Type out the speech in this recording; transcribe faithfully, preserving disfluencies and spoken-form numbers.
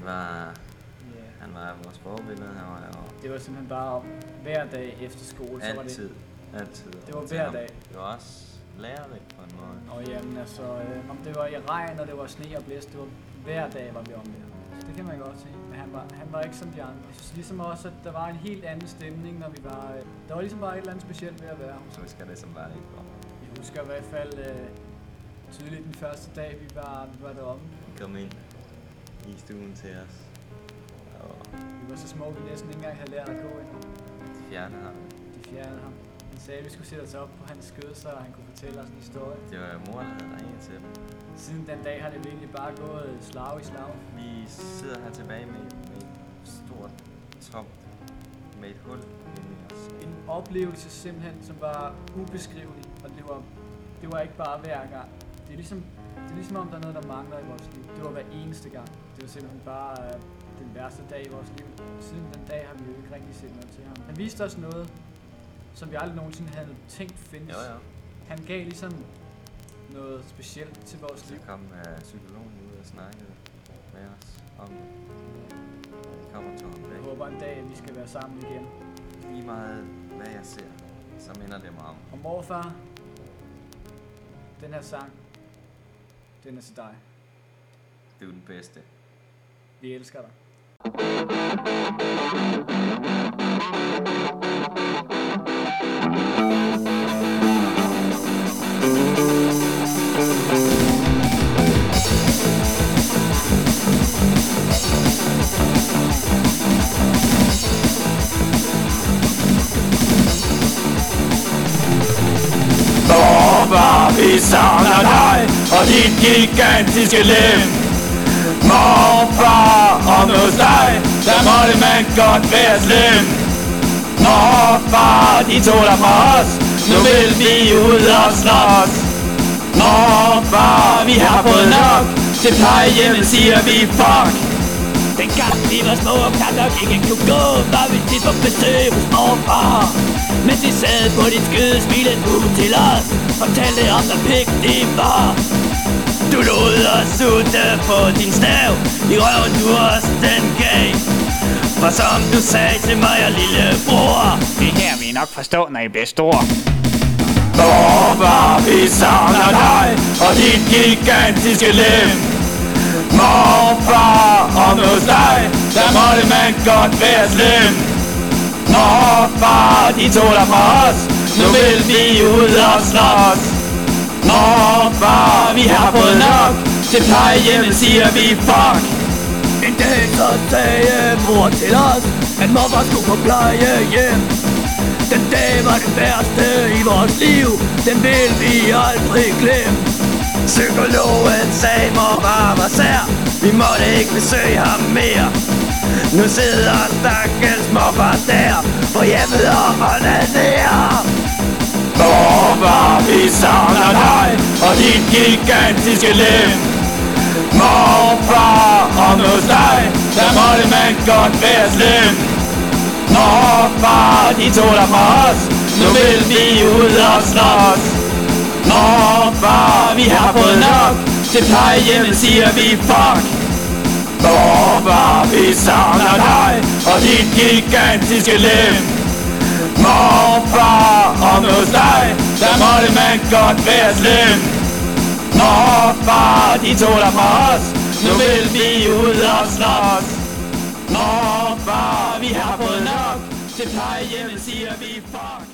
var, Yeah. han var vores forbillede, han var jo... Det var simpelthen bare hver dag efter skole, så var det... Altid, altid. Det var til hver ham. dag. Det var også lærerigt på en måde. Og jamen altså, øh, om det var i regn, og det var sne og blæst, det var hver dag var vi om det. Så det kan man godt sige. Men han var, han var ikke som de andre. Jeg synes ligesom også, at der var en helt anden stemning, når vi var... Øh, der var ligesom bare et eller andet specielt ved at være. Så vi skal det som var ikke for. Jeg husker i hvert fald øh, tydeligt den første dag, vi var, vi var deroppe. Vi kom ind i stuen til os. Og Vi var så små, vi næsten ikke engang havde lært at gå endnu. de fjernede ham. De fjernede ham. Han sagde, at vi skulle sætte os op på hans skød, så han kunne fortælle os en historie. Det var jo mor, der havde ringet til dem. Siden den dag har det virkelig bare gået slag i slag. Vi sidder her tilbage med, med et stort tomt med et hul inde i os. En oplevelse simpelthen, som var ubeskrivelig, og det var, det var ikke bare hver gang. Det er ligesom, det er ligesom om, der er noget, der mangler i vores liv. Det var hver eneste gang. Det var simpelthen bare øh, den værste dag i vores liv. Siden den dag har vi jo ikke rigtig set noget til ham. Han viste os noget, som vi aldrig nogensinde havde tænkt findes. Jo, jo. Han gav ligesom noget specielt til vores Så liv. kom uh, psykologen ud og snakkede med os om det. Og vi kommer til ham Jeg væk. håber en dag, at vi skal være sammen igen. Lige meget hvad jeg ser, så minder det mig om. Og morfar, den her sang, den er til dig. Du er den bedste. Vi elsker dig. Morfar, vi savner dig og dit gigantiske lem. Morfar, om hos dig, der måtte man godt være slem. Morfar, de tog dig fra os, nu vil vi ud og slås. Morfar, vi har fået nok, til plejehjemmet siger vi fuck. Dengang vi var små og kan nok ikke kunne gå, var vi tit på besøg hos morfar. Mens de sad på dit skød, smilede ud til os, fortalte om hvad pik det var. Du lod os sutte på din stav, i røven du også den gav. For som du sagde til mig og lillebror, det her vi nok forstå, når I bliver store. Morfar, vi savner dig og dit gigantiske lem. Morfar, om hos dig, der måtte man godt være slem. Morfar, de tog dig fra os, nu vil vi ud og slås. Morfar, vi har fået nok, til plejehjemmet siger vi fuck. En dag så sagde mor til os, at morfar skulle på plejehjem. Den dag var det værste i vores liv, den vil vi aldrig glemme. Psykologen sagde morfar var sær, vi måtte ikke besøge ham mere. Nu sidder stakkels morfar der, på hjemmet og onanerer. Morfar, vi savner dig og dit gigantiske lem. Morfar, om hos dig, der måtte man godt være slem. Morfar, de tog dig fra os, nu vil vi ud og slås. Morfar, vi har fået nok, til plejehjemmet siger vi fuck. Morfar, vi savner dig og dit gigantiske lem. Morfar, om hos dig, der måtte man godt være slem. Morfar, de tog dig fra os, nu vil vi ud og slås. Morfar, vi har fået nok, til plejehjemmet siger vi fuck.